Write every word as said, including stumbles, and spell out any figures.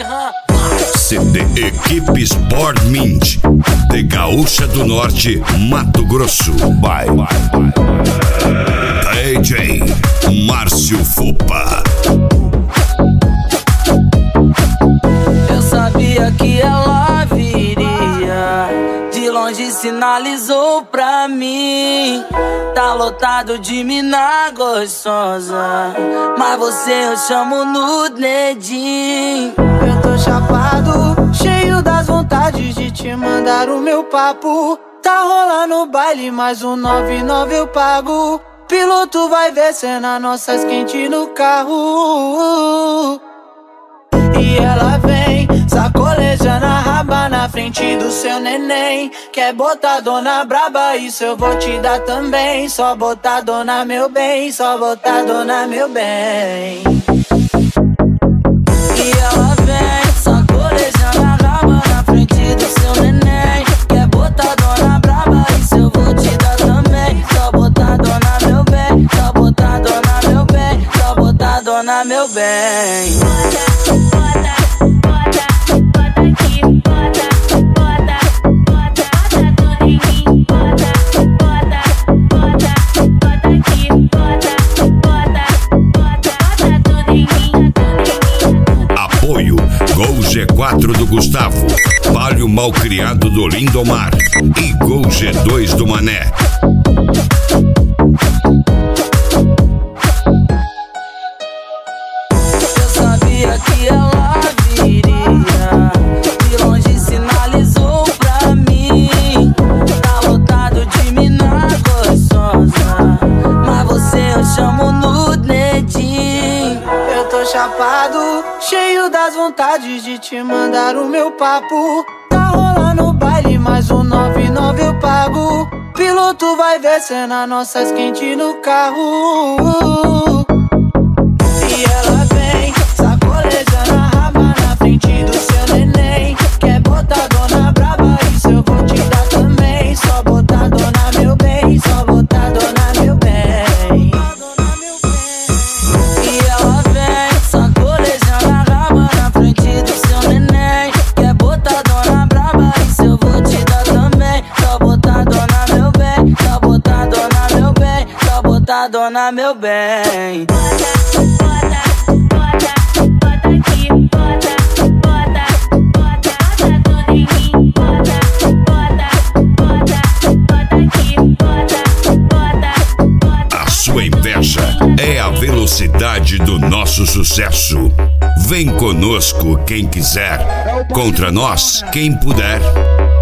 C D Equipe Sport Mint de Gaúcha do Norte, Mato Grosso. By D J Márcio Fupa. Eu sabia que ela viria, de longe sinalizou pra mim. Tá lotado de mina gostosa, mas você eu chamo no dedinho. Eu tô chapado, cheio das vontades de te mandar o meu papo. Tá rolando baile, mais um nove e nove eu pago. Piloto vai ver cena nossas quentes no carro. E ela vem, sacolejando a raba na frente do seu neném. Quer botar dona braba, isso eu vou te dar também. Só botar dona meu bem, só botar dona meu bem. E ela vem, sacolejando a raba na frente do seu neném. Quer botar dona braba, isso eu vou te dar também. Só botar dona meu bem, só botar dona meu bem, só botar dona meu bem. Apoio Gol G quatro do Gustavo, Palio Malcriado do Lindomar e Gol G dois do Mané. Eu sabia que ela viria, de longe sinalizou pra mim. Tá lotado de mina gostosa, mas você eu chamo no dedinho. Eu tô chapado, cheio das vontades de te mandar o meu papo. Tá rolando baile, mais um nove e nove eu pago. Piloto vai ver cena nossas quentes no carro. E ela vem, sacolejando a raba na frente do seu neném. Quer botar dona braba, isso eu vou te dar também. Só botar dona meu bem, só botar dona meu bem. E ela vem, sacolejando a raba na frente do seu neném. Quer botar dona braba, isso eu vou te dar também. Só botar dona meu bem, só botar dona meu bem, só botar dona meu bem. A sua inveja é a velocidade do nosso sucesso. Vem conosco quem quiser, contra nós quem puder.